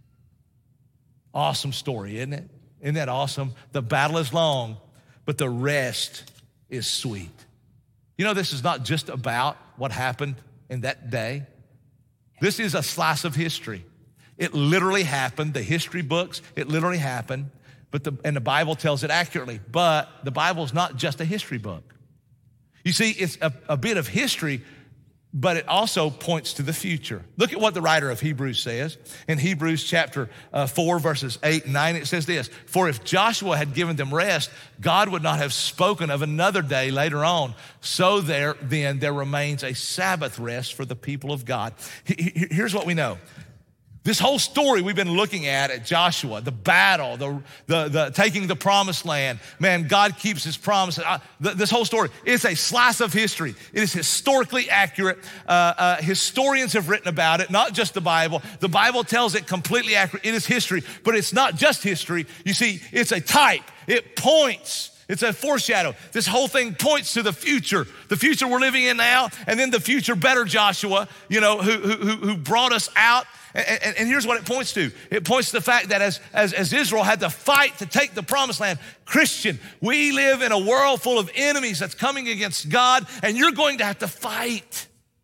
Awesome story, isn't it? Isn't that awesome? The battle is long, but the rest is sweet. You know, this is not just about what happened in that day. This is a slice of history. It literally happened. The history books, it literally happened, but the, and the Bible tells it accurately. But the Bible is not just a history book. You see, it's a, a bit of history, but it also points to the future. Look at what the writer of Hebrews says. In Hebrews chapter uh, four, verses eight and nine, it says this: "For if Joshua had given them rest, God would not have spoken of another day later on. So there, then there remains a Sabbath rest for the people of God." Here's what we know. This whole story we've been looking at at Joshua, the battle, the, the, the taking the promised land. Man, God keeps his promise. Uh, th- this whole story is a slice of history. It is historically accurate. Uh, uh, historians have written about it, not just the Bible. The Bible tells it completely accurate. It is history, but it's not just history. You see, it's a type. It points It's a foreshadow. This whole thing points to the future, the future we're living in now, and then the future better Joshua, you know, who, who, who brought us out. And, and, and here's what it points to. It points to the fact that as, as, as Israel had to fight to take the promised land, Christian, we live in a world full of enemies that's coming against God, and you're going to have to fight.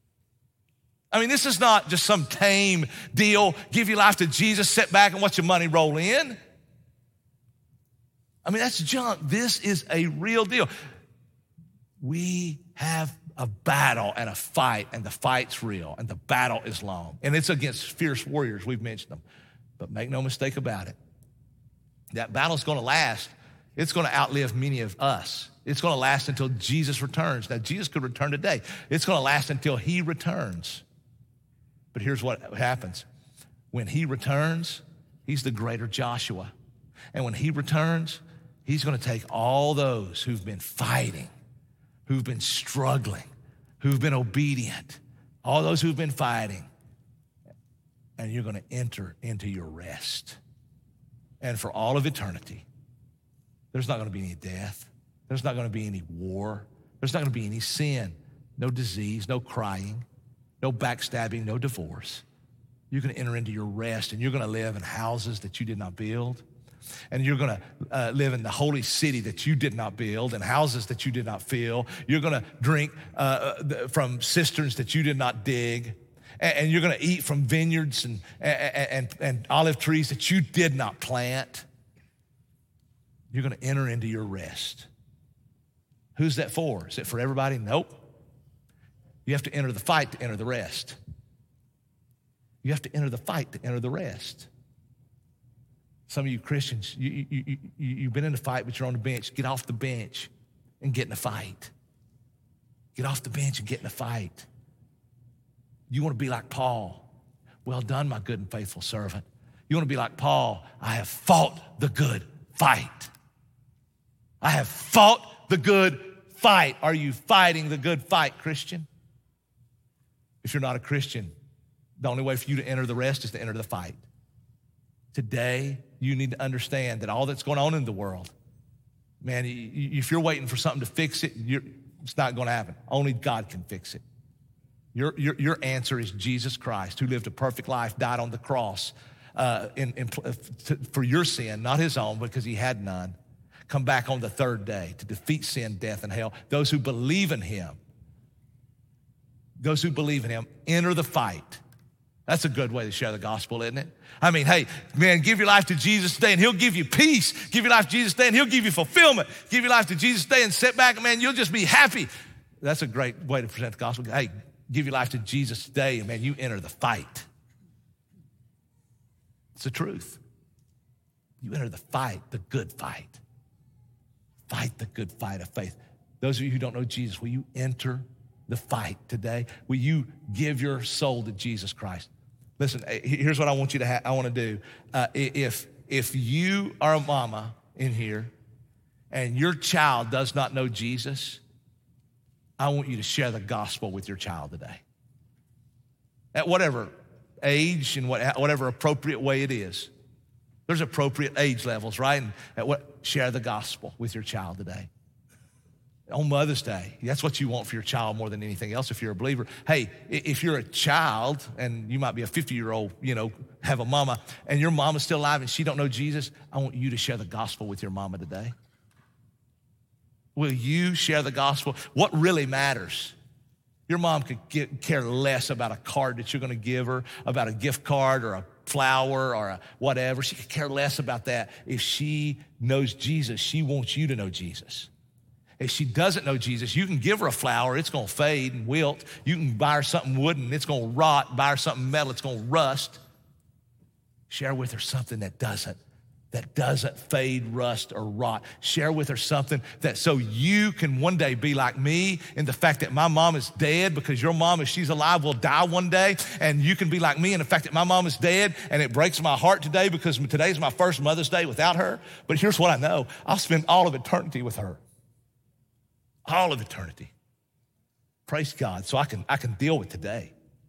I mean, this is not just some tame deal, give your life to Jesus, sit back and watch your money roll in. I mean, that's junk. This is a real deal. We have a battle and a fight, and the fight's real, and the battle is long. And it's against fierce warriors. We've mentioned them. But make no mistake about it. That battle's going to last. It's going to outlive many of us. It's going to last until Jesus returns. Now, Jesus could return today. It's going to last until he returns. But here's what happens. When he returns, he's the greater Joshua. And when he returns, he's going to take all those who've been fighting, who've been struggling, who've been obedient, all those who've been fighting, and you're going to enter into your rest. And for all of eternity, there's not going to be any death. There's not going to be any war. There's not going to be any sin, no disease, no crying, no backstabbing, no divorce. You're going to enter into your rest, and you're going to live in houses that you did not build. And you're going to uh, live in the holy city that you did not build and houses that you did not fill. You're going to drink uh, from cisterns that you did not dig. And, and you're going to eat from vineyards and, and, and, and olive trees that you did not plant. You're going to enter into your rest. Who's that for? Is it for everybody? Nope. You have to enter the fight to enter the rest. You have to enter the fight to enter the rest. Some of you Christians, you, you, you, you've been in a fight, but you're on the bench. Get off the bench and get in a fight. Get off the bench and get in a fight. You want to be like Paul. Well done, my good and faithful servant. You want to be like Paul. I have fought the good fight. I have fought the good fight. Are you fighting the good fight, Christian? If you're not a Christian, the only way for you to enter the rest is to enter the fight. Today, you need to understand that all that's going on in the world, man, if you're waiting for something to fix it, you're, it's not going to happen. Only God can fix it. Your, your, your answer is Jesus Christ, who lived a perfect life, died on the cross uh, in, in, to, for your sin, not his own, because he had none. Come back on the third day to defeat sin, death, and hell. Those who believe in him, those who believe in him, enter the fight. That's a good way to share the gospel, isn't it? I mean, hey, man, give your life to Jesus today and he'll give you peace. Give your life to Jesus today and he'll give you fulfillment. Give your life to Jesus today and sit back and, man, you'll just be happy. That's a great way to present the gospel. Hey, give your life to Jesus today and, man, you enter the fight. It's the truth. You enter the fight, the good fight. Fight the good fight of faith. Those of you who don't know Jesus, will you enter the fight today? Will you give your soul to Jesus Christ? Listen, here's what I want you to ha- I want to do. Uh, if, if you are a mama in here and your child does not know Jesus, I want you to share the gospel with your child today. At whatever age and what, whatever appropriate way it is. There's appropriate age levels, right? And at what, share the gospel with your child today. On Mother's Day, that's what you want for your child more than anything else if you're a believer. Hey, if you're a child and you might be a fifty-year-old, you know, have a mama, and your mama's still alive and she don't know Jesus, I want you to share the gospel with your mama today. Will you share the gospel? What really matters? Your mom could get, care less about a card that you're going to give her, about a gift card or a flower or a whatever. She could care less about that. If she knows Jesus, she wants you to know Jesus. If she doesn't know Jesus, you can give her a flower, it's going to fade and wilt. You can buy her something wooden, it's going to rot. Buy her something metal, it's going to rust. Share with her something that doesn't, that doesn't fade, rust, or rot. Share with her something that so you can one day be like me in the fact that my mom is dead, because your mom, if she's alive, will die one day. And you can be like me in the fact that my mom is dead, and it breaks my heart today because today's my first Mother's Day without her. But here's what I know. I'll spend all of eternity with her. All of eternity. Praise God. So I can, I can deal with today.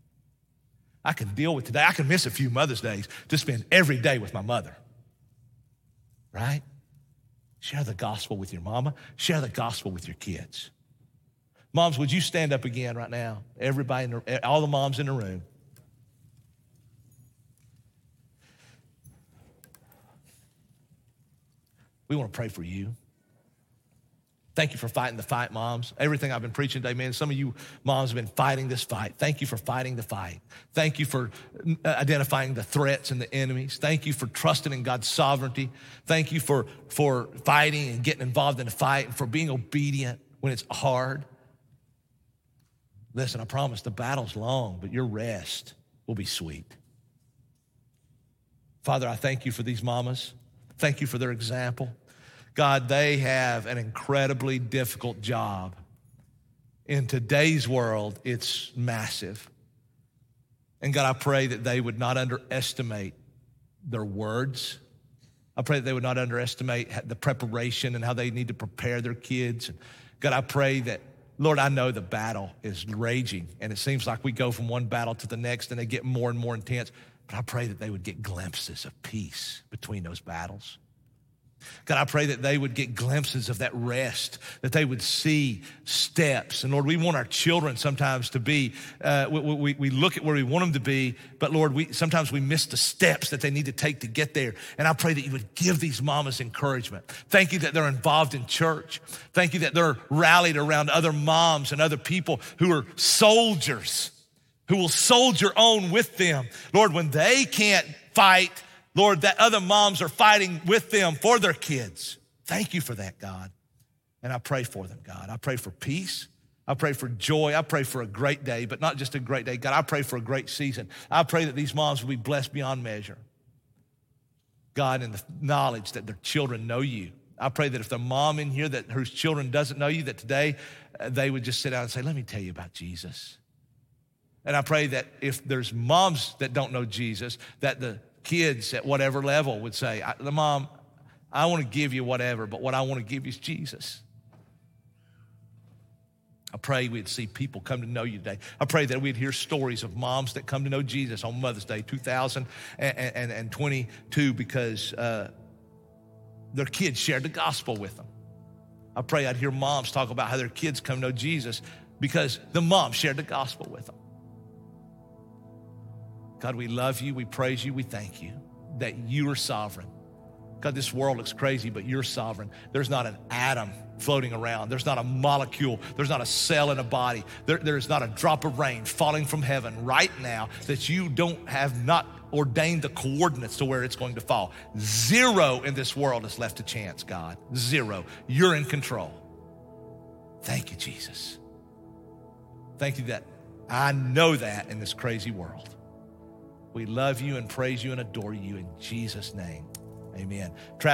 I can deal with today. I can miss a few Mother's Days to spend every day with my mother. Right? Share the gospel with your mama. Share the gospel with your kids. Moms, would you stand up again right now? Everybody, in the, all the moms in the room. We want to pray for you. Thank you for fighting the fight, moms. Everything I've been preaching today, man, some of you moms have been fighting this fight. Thank you for fighting the fight. Thank you for identifying the threats and the enemies. Thank you for trusting in God's sovereignty. Thank you for, for fighting and getting involved in the fight and for being obedient when it's hard. Listen, I promise the battle's long, but your rest will be sweet. Father, I thank you for these mamas. Thank you for their example. God, they have an incredibly difficult job. In today's world, it's massive. And God, I pray that they would not underestimate their words. I pray that they would not underestimate the preparation and how they need to prepare their kids. God, I pray that, Lord, I know the battle is raging, and it seems like we go from one battle to the next and they get more and more intense. But I pray that they would get glimpses of peace between those battles. God, I pray that they would get glimpses of that rest, that they would see steps. And Lord, we want our children sometimes to be, uh, we, we, we look at where we want them to be, but Lord, we sometimes we miss the steps that they need to take to get there. And I pray that you would give these mamas encouragement. Thank you that they're involved in church. Thank you that they're rallied around other moms and other people who are soldiers, who will soldier on with them. Lord, when they can't fight, Lord, that other moms are fighting with them for their kids. Thank you for that, God. And I pray for them, God. I pray for peace. I pray for joy. I pray for a great day, but not just a great day. God, I pray for a great season. I pray that these moms will be blessed beyond measure. God, in the knowledge that their children know you. I pray that if the mom in here that whose children doesn't know you, that today uh, they would just sit down and say, let me tell you about Jesus. And I pray that if there's moms that don't know Jesus, that the kids at whatever level would say, the mom, I want to give you whatever, but what I want to give you is Jesus. I pray we'd see people come to know you today. I pray that we'd hear stories of moms that come to know Jesus on Mother's Day two thousand twenty-two because uh, their kids shared the gospel with them. I pray I'd hear moms talk about how their kids come to know Jesus because the mom shared the gospel with them. God, we love you, we praise you, we thank you that you are sovereign. God, this world looks crazy, but you're sovereign. There's not an atom floating around. There's not a molecule. There's not a cell in a body. There, there's not a drop of rain falling from heaven right now that you don't have not ordained the coordinates to where it's going to fall. Zero in this world is left to chance, God. Zero. You're in control. Thank you, Jesus. Thank you that I know that in this crazy world. We love you and praise you and adore you in Jesus' name. Amen. Travis